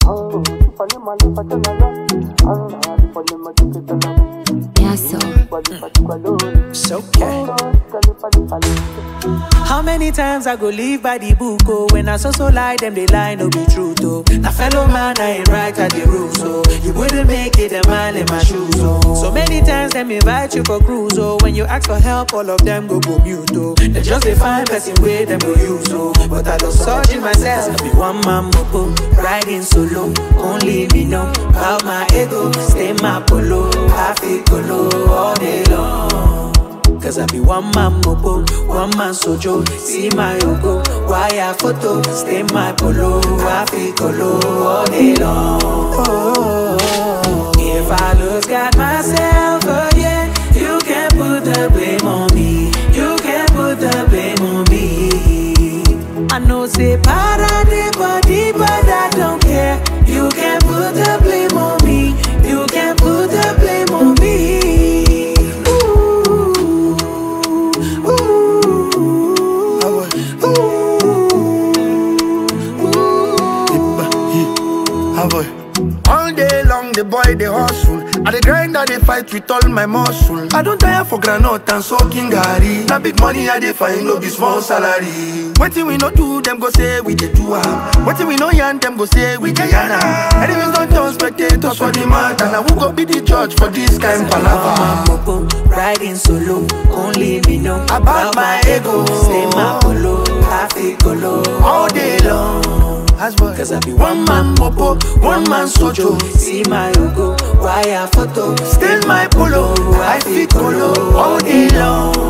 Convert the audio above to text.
Yeah, so. It's okay. How many times I go live by the book, oh? When I so lie, them they lie, no be true, oh. Now fellow man, I ain't right at the rules, oh. You wouldn't make it a man in my shoes, oh. So many times them invite you for cruise, oh. When you ask for help, all of them go mute, oh. They just a fine person way them go use, oh. But I don't search myself, I be one man mopo, riding solo. Only me know about my ego, stay my polo, I feel colo all day long. Cause I be one man mopo, one man sojo. See my logo, wire photo, stay my polo, I feel colo all day long. If I lose God myself again, you can put the blame on me. You can put the blame on me. I know say para de body, but I don't care. You can put the blame on me. You can put the blame on me. All day long the boy they hustle. I the grind I they fight with all my muscle. I don't tire for granite and soaking gari. Na big money I they find no be small salary. Wetin we no do them go say we dey do am. Wetin we no yarn them go say we dey yarn am. Enemies don't turn spectators for the matter. Now who go be the judge for this kind palava? Riding solo, only me know about my ego. Stay my polo, I feel colo all day long. Cause I be one man mopo, one man sojo. See my logo, wire photo, still my polo, I feel colo all day long.